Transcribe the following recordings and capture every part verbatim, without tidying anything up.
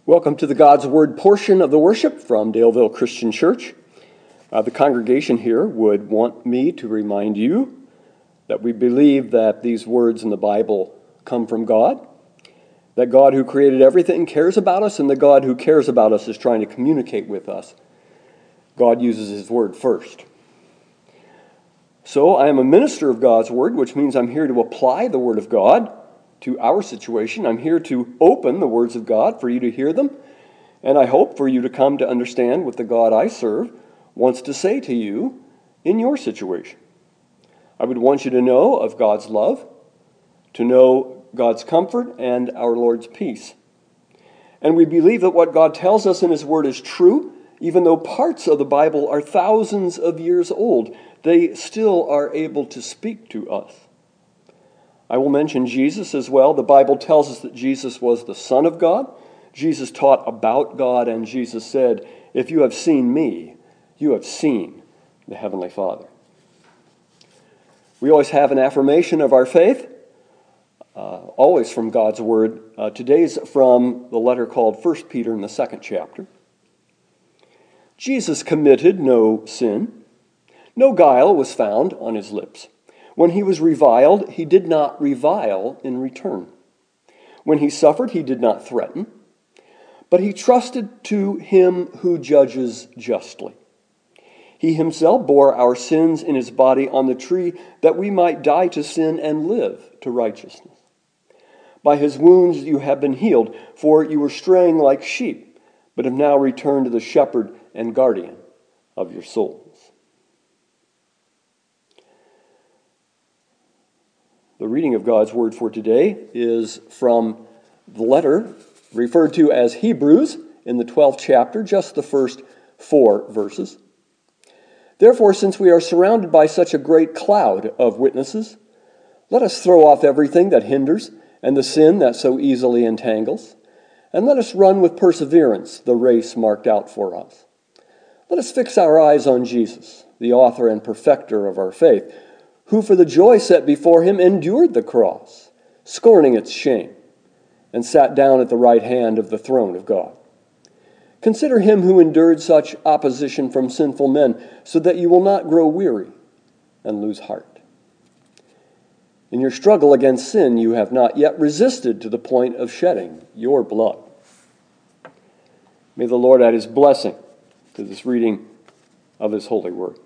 Welcome to the God's Word portion of the worship from Daleville Christian Church. Uh, the congregation here would want me to remind you that we believe that these words in the Bible come from God, that God who created everything cares about us, and the God who cares about us is trying to communicate with us. God uses His Word first. So I am a minister of God's Word, which means I'm here to apply the Word of God to our situation. I'm here to open the words of God for you to hear them, and I hope for you to come to understand what the God I serve wants to say to you in your situation. I would want you to know of God's love, to know God's comfort, and our Lord's peace. And we believe that what God tells us in His Word is true, even though parts of the Bible are thousands of years old. They still are able to speak to us. I will mention Jesus as well. The Bible tells us that Jesus was the Son of God. Jesus taught about God, and Jesus said, "If you have seen me, you have seen the Heavenly Father." We always have an affirmation of our faith, uh, always from God's Word. Uh, today's from the letter called First Peter in the second chapter. Jesus committed no sin. No guile was found on his lips. When he was reviled, he did not revile in return. When he suffered, he did not threaten, but he trusted to him who judges justly. He himself bore our sins in his body on the tree, that we might die to sin and live to righteousness. By his wounds you have been healed, for you were straying like sheep, but have now returned to the shepherd and guardian of your souls. The reading of God's Word for today is from the letter referred to as Hebrews in the twelfth chapter, just the first four verses. Therefore, since we are surrounded by such a great cloud of witnesses, let us throw off everything that hinders and the sin that so easily entangles, and let us run with perseverance the race marked out for us. Let us fix our eyes on Jesus, the author and perfecter of our faith, who for the joy set before him endured the cross, scorning its shame, and sat down at the right hand of the throne of God. Consider him who endured such opposition from sinful men, so that you will not grow weary and lose heart. In your struggle against sin, you have not yet resisted to the point of shedding your blood. May the Lord add his blessing to this reading of his holy word.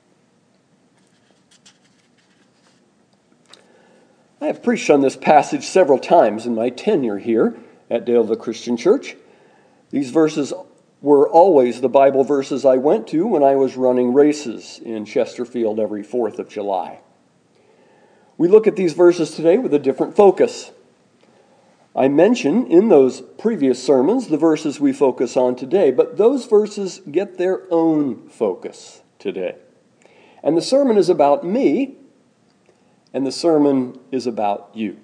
I have preached on this passage several times in my tenure here at Daleville Christian Church. These verses were always the Bible verses I went to when I was running races in Chesterfield every fourth of July. We look at these verses today with a different focus. I mention in those previous sermons the verses we focus on today, but those verses get their own focus today. And the sermon is about me, and the sermon is about you.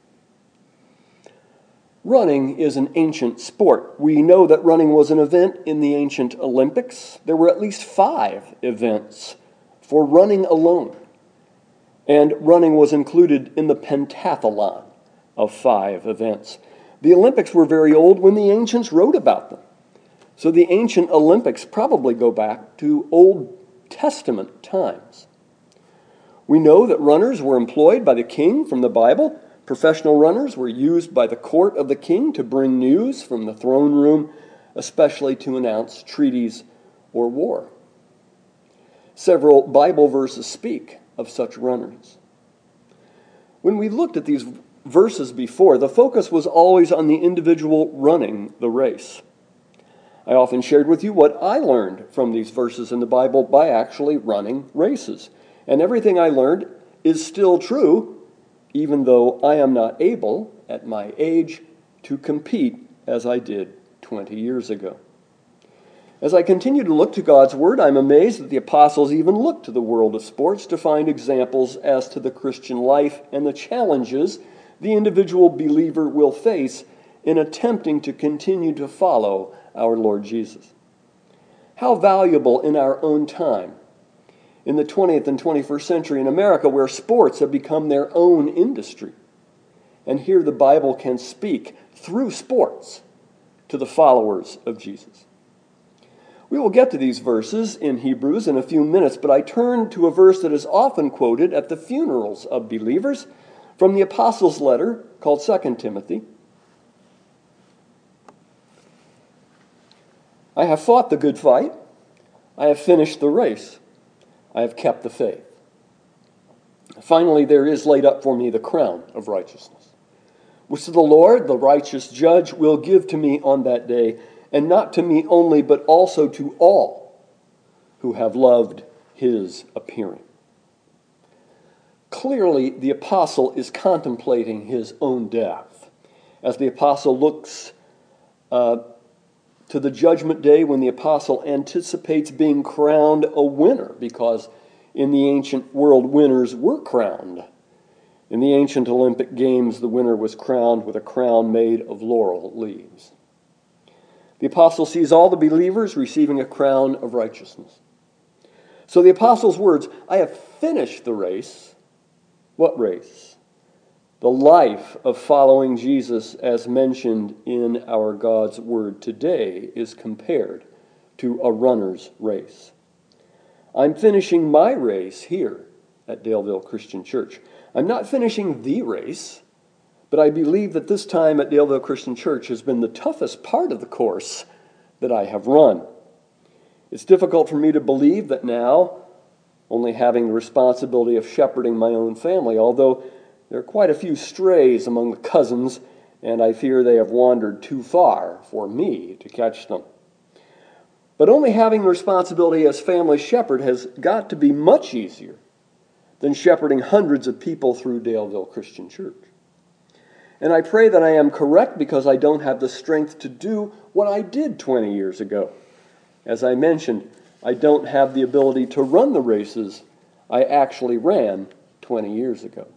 Running is an ancient sport. We know that running was an event in the ancient Olympics. There were at least five events for running alone. And running was included in the pentathlon of five events. The Olympics were very old when the ancients wrote about them. So the ancient Olympics probably go back to Old Testament times. We know that runners were employed by the king from the Bible. Professional runners were used by the court of the king to bring news from the throne room, especially to announce treaties or war. Several Bible verses speak of such runners. When we looked at these verses before, the focus was always on the individual running the race. I often shared with you what I learned from these verses in the Bible by actually running races. And everything I learned is still true, even though I am not able, at my age, to compete as I did twenty years ago. As I continue to look to God's Word, I'm amazed that the apostles even looked to the world of sports to find examples as to the Christian life and the challenges the individual believer will face in attempting to continue to follow our Lord Jesus. How valuable in our own time, in the twentieth and twenty-first century in America, where sports have become their own industry. And here the Bible can speak through sports to the followers of Jesus. We will get to these verses in Hebrews in a few minutes, but I turn to a verse that is often quoted at the funerals of believers from the Apostles' letter called Second Timothy. I have fought the good fight. I have finished the race. I have kept the faith. Finally, there is laid up for me the crown of righteousness, which the Lord, the righteous judge, will give to me on that day, and not to me only, but also to all who have loved his appearing. Clearly, the apostle is contemplating his own death. As the apostle looks uh, to the judgment day, when the apostle anticipates being crowned a winner, because in the ancient world, winners were crowned. In the ancient Olympic Games, the winner was crowned with a crown made of laurel leaves. The apostle sees all the believers receiving a crown of righteousness. So the apostle's words, I have finished the race. What race? The life of following Jesus, as mentioned in our God's word today, is compared to a runner's race. I'm finishing my race here at Daleville Christian Church. I'm not finishing the race, but I believe that this time at Daleville Christian Church has been the toughest part of the course that I have run. It's difficult for me to believe that now, only having the responsibility of shepherding my own family, although there are quite a few strays among the cousins, and I fear they have wandered too far for me to catch them. But only having the responsibility as family shepherd has got to be much easier than shepherding hundreds of people through Daleville Christian Church. And I pray that I am correct, because I don't have the strength to do what I did twenty years ago. As I mentioned, I don't have the ability to run the races I actually ran twenty years ago.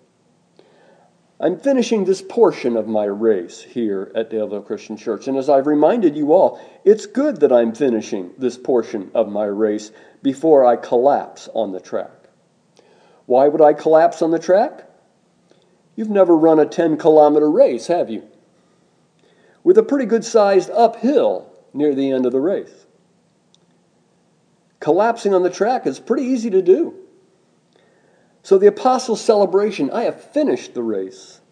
I'm finishing this portion of my race here at Daleville Christian Church. And as I've reminded you all, it's good that I'm finishing this portion of my race before I collapse on the track. Why would I collapse on the track? You've never run a ten-kilometer race, have you? With a pretty good-sized uphill near the end of the race. Collapsing on the track is pretty easy to do. So the apostle's celebration, I have finished the race.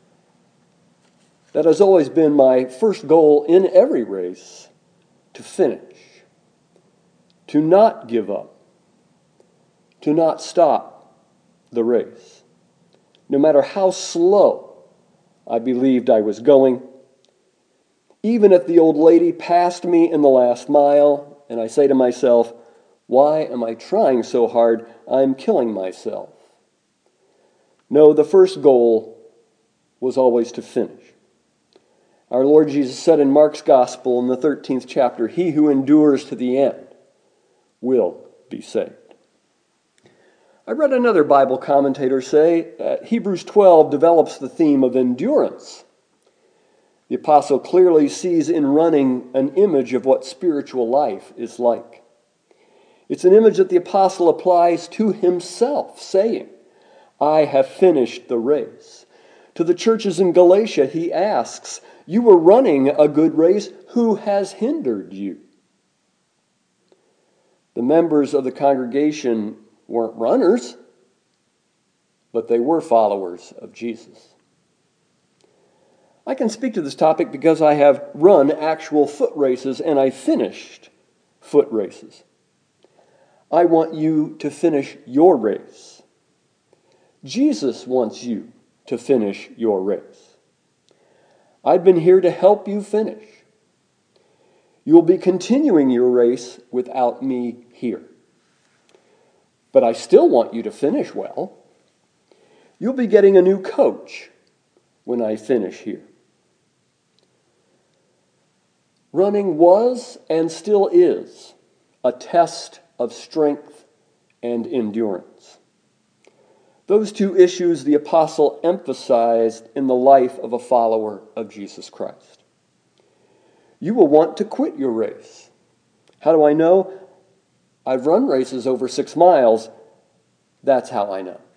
That has always been my first goal in every race, to finish, to not give up, to not stop the race. No matter how slow I believed I was going, even if the old lady passed me in the last mile, and I say to myself, why am I trying so hard? I'm killing myself. No, the first goal was always to finish. Our Lord Jesus said in Mark's Gospel in the thirteenth chapter, he who endures to the end will be saved. I read another Bible commentator say that Hebrews twelve develops the theme of endurance. The apostle clearly sees in running an image of what spiritual life is like. It's an image that the apostle applies to himself, saying, I have finished the race. To the churches in Galatia, he asks, you were running a good race. Who has hindered you? The members of the congregation weren't runners, but they were followers of Jesus. I can speak to this topic because I have run actual foot races and I finished foot races. I want you to finish your race. Jesus wants you to finish your race. I've been here to help you finish. You'll be continuing your race without me here. But I still want you to finish well. You'll be getting a new coach when I finish here. Running was and still is a test of strength and endurance. Those two issues the apostle emphasized in the life of a follower of Jesus Christ. You will want to quit your race. How do I know? I've run races over six miles. That's how I know.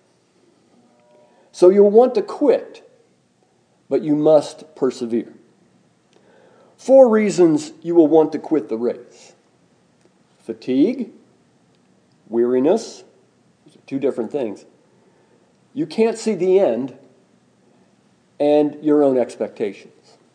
So you'll want to quit, but you must persevere. Four reasons you will want to quit the race. Fatigue, weariness, those are two different things. You can't see the end, and your own expectations.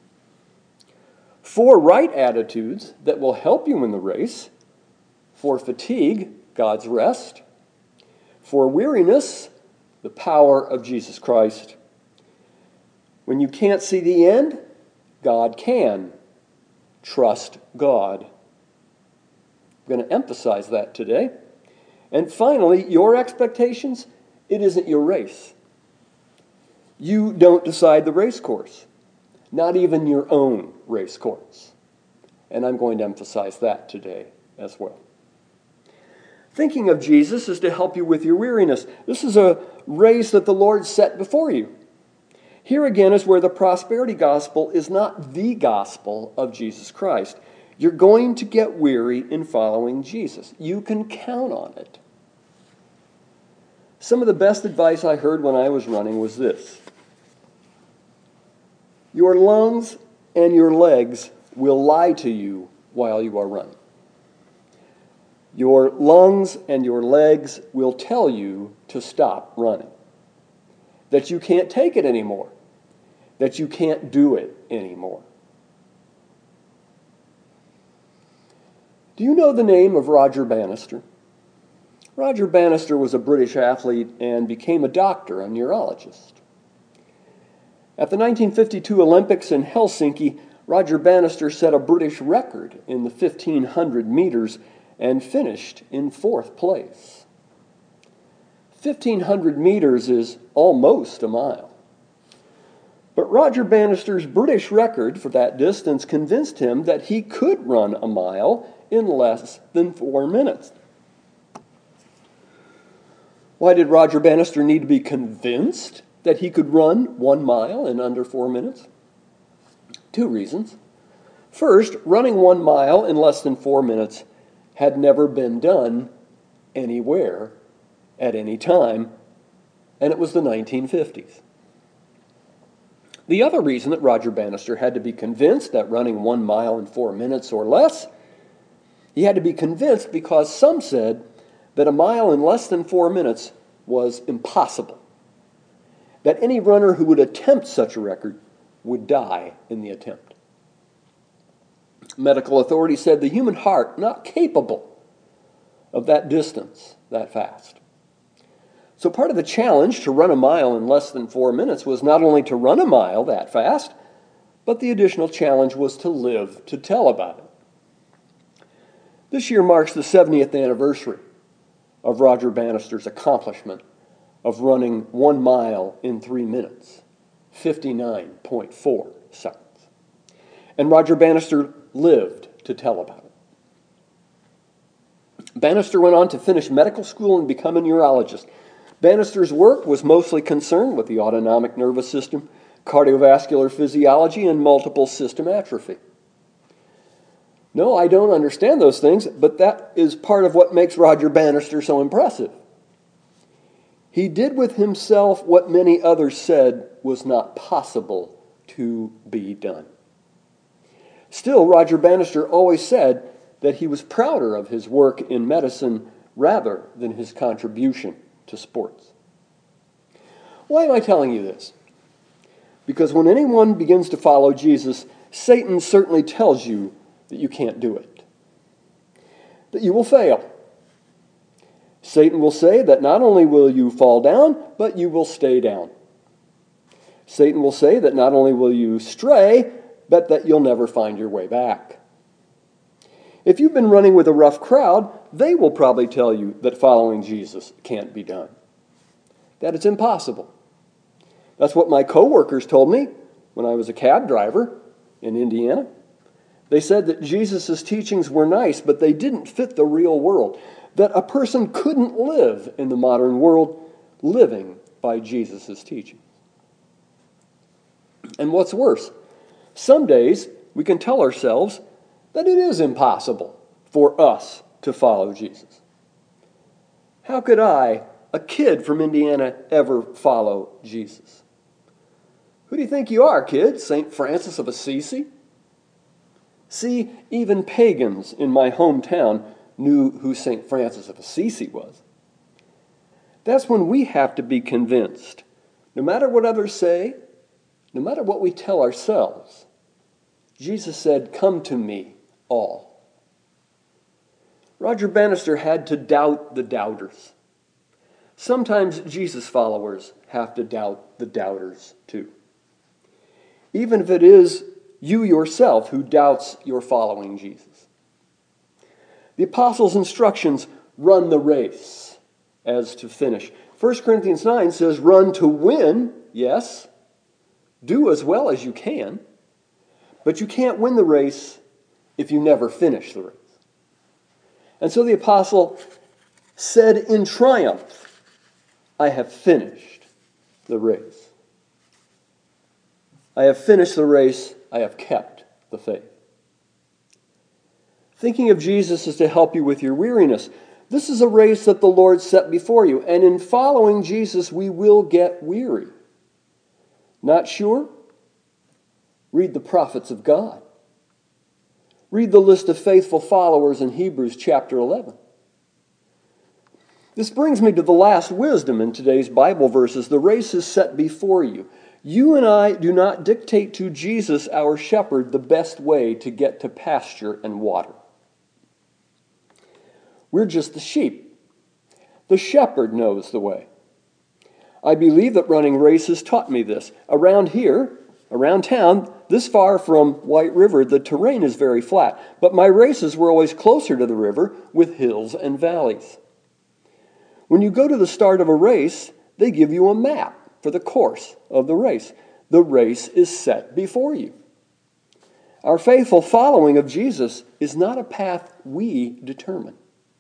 Four right attitudes that will help you in the race. For fatigue, God's rest. For weariness, the power of Jesus Christ. When you can't see the end, God can. Trust God. I'm going to emphasize that today. And finally, your expectations, it isn't your race. You don't decide the race course, not even your own race course. And I'm going to emphasize that today as well. Thinking of Jesus is to help you with your weariness. This is a race that the Lord set before you. Here again is where the prosperity gospel is not the gospel of Jesus Christ. You're going to get weary in following Jesus. You can count on it. Some of the best advice I heard when I was running was this: your lungs and your legs will lie to you while you are running. Your lungs and your legs will tell you to stop running, that you can't take it anymore, that you can't do it anymore. Do you know the name of Roger Bannister? Roger Bannister was a British athlete and became a doctor, a neurologist. At the nineteen fifty-two Olympics in Helsinki, Roger Bannister set a British record in the fifteen hundred meters and finished in fourth place. fifteen hundred meters is almost a mile. But Roger Bannister's British record for that distance convinced him that he could run a mile in less than four minutes. Why did Roger Bannister need to be convinced that he could run one mile in under four minutes? Two reasons. First, running one mile in less than four minutes had never been done anywhere at any time, and it was the nineteen fifties. The other reason that Roger Bannister had to be convinced that running one mile in four minutes or less, he had to be convinced because some said that a mile in less than four minutes was impossible, that any runner who would attempt such a record would die in the attempt. Medical authorities said the human heart not capable of that distance that fast. So part of the challenge to run a mile in less than four minutes was not only to run a mile that fast, but the additional challenge was to live to tell about it. This year marks the seventieth anniversary of Roger Bannister's accomplishment of running one mile in three minutes, fifty-nine point four seconds. And Roger Bannister lived to tell about it. Bannister went on to finish medical school and become a neurologist. Bannister's work was mostly concerned with the autonomic nervous system, cardiovascular physiology, and multiple system atrophy. No, I don't understand those things, but that is part of what makes Roger Bannister so impressive. He did with himself what many others said was not possible to be done. Still, Roger Bannister always said that he was prouder of his work in medicine rather than his contribution to sports. Why am I telling you this? Because when anyone begins to follow Jesus, Satan certainly tells you that you can't do it, that you will fail. Satan will say that not only will you fall down, but you will stay down. Satan will say that not only will you stray, but that you'll never find your way back. If you've been running with a rough crowd, they will probably tell you that following Jesus can't be done, that it's impossible. That's what my coworkers told me when I was a cab driver in Indiana. They said that Jesus' teachings were nice, but they didn't fit the real world, that a person couldn't live in the modern world living by Jesus' teachings. And what's worse, some days we can tell ourselves that it is impossible for us to follow Jesus. How could I, a kid from Indiana, ever follow Jesus? Who do you think you are, kid? Saint Francis of Assisi? See, even pagans in my hometown knew who Saint Francis of Assisi was. That's when we have to be convinced, no matter what others say, no matter what we tell ourselves, Jesus said, "Come to me, all." Roger Bannister had to doubt the doubters. Sometimes Jesus followers have to doubt the doubters too. Even if it is you yourself who doubts you're following Jesus. The apostles' instructions, run the race, as to finish. First Corinthians nine says, run to win, yes. Do as well as you can. But you can't win the race if you never finish the race. And so the apostle said in triumph, I have finished the race. I have finished the race. I have kept the faith. Thinking of Jesus is to help you with your weariness. This is a race that the Lord set before you. And in following Jesus, we will get weary. Not sure? Read the prophets of God. Read the list of faithful followers in Hebrews chapter eleven. This brings me to the last wisdom in today's Bible verses. The race is set before you. You and I do not dictate to Jesus, our shepherd, the best way to get to pasture and water. We're just the sheep. The shepherd knows the way. I believe that running races taught me this. Around here, around town, this far from White River, the terrain is very flat, but my races were always closer to the river with hills and valleys. When you go to the start of a race, they give you a map for the course of the race. The race is set before you. Our faithful following of Jesus is not a path we determine.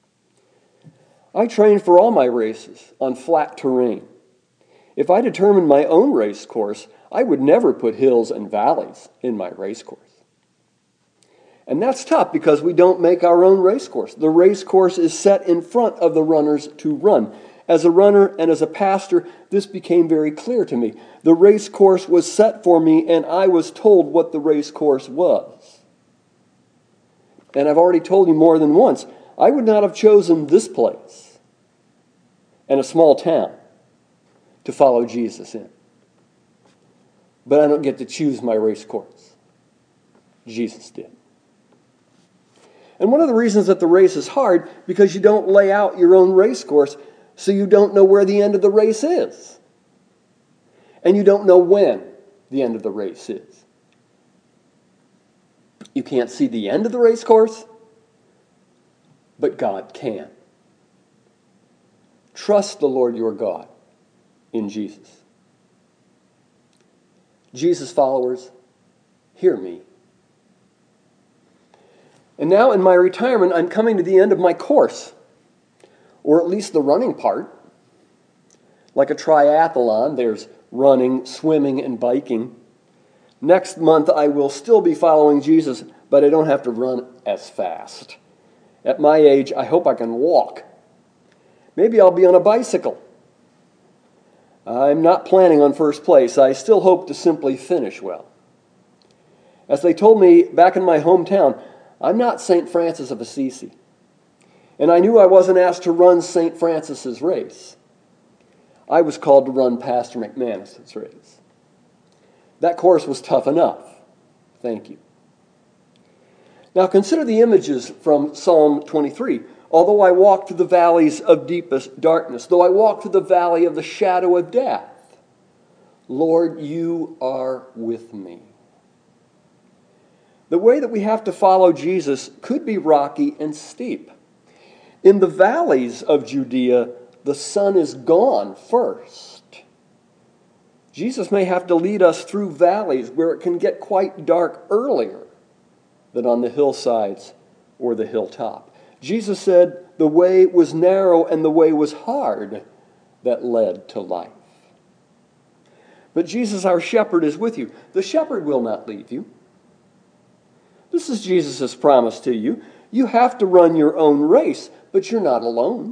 I train for all my races on flat terrain. If I determined my own race course, I would never put hills and valleys in my race course. And that's tough because we don't make our own race course. The race course is set in front of the runners to run. As a runner and as a pastor, this became very clear to me. The race course was set for me, and I was told what the race course was. And I've already told you more than once, I would not have chosen this place and a small town to follow Jesus in. But I don't get to choose my race course. Jesus did. And one of the reasons that the race is hard, because you don't lay out your own race course, so you don't know where the end of the race is. And you don't know when the end of the race is. You can't see the end of the race course, but God can. Trust the Lord your God in Jesus. Jesus followers, hear me. And now in my retirement, I'm coming to the end of my course, or at least the running part. Like a triathlon, there's running, swimming, and biking. Next month, I will still be following Jesus, but I don't have to run as fast. At my age, I hope I can walk. Maybe I'll be on a bicycle. I'm not planning on first place. I still hope to simply finish well. As they told me back in my hometown, I'm not Saint Francis of Assisi. And I knew I wasn't asked to run Saint Francis's race. I was called to run Pastor McManus's race. That course was tough enough. Thank you. Now consider the images from Psalm twenty-three. Although I walk through the valleys of deepest darkness, though I walk through the valley of the shadow of death, Lord, you are with me. The way that we have to follow Jesus could be rocky and steep. In the valleys of Judea, the sun is gone first. Jesus may have to lead us through valleys where it can get quite dark earlier than on the hillsides or the hilltop. Jesus said the way was narrow and the way was hard that led to life. But Jesus, our shepherd, is with you. The shepherd will not leave you. This is Jesus' promise to you. You have to run your own race, but you're not alone.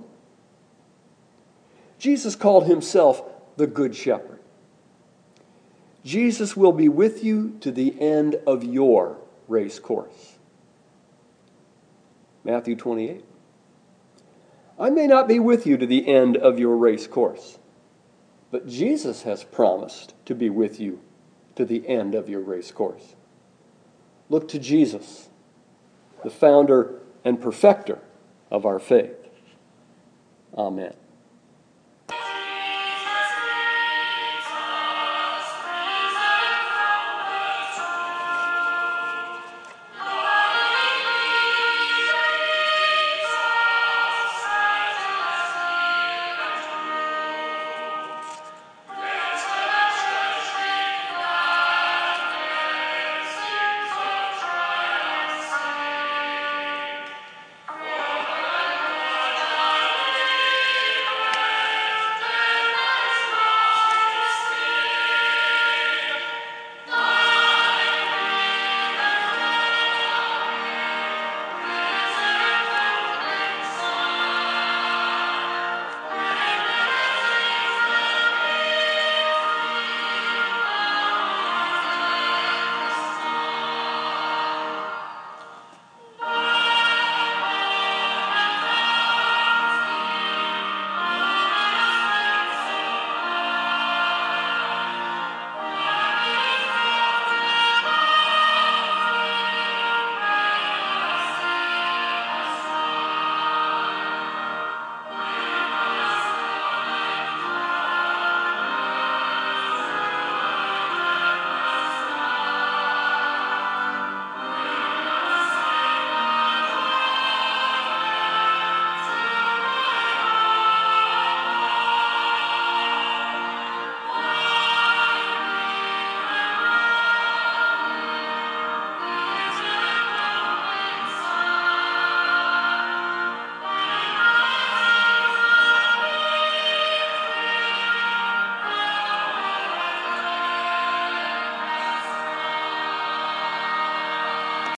Jesus called himself the Good Shepherd. Jesus will be with you to the end of your race course. Matthew twenty-eight. I may not be with you to the end of your race course, but Jesus has promised to be with you to the end of your race course. Look to Jesus, the founder and perfecter of our faith. Amen.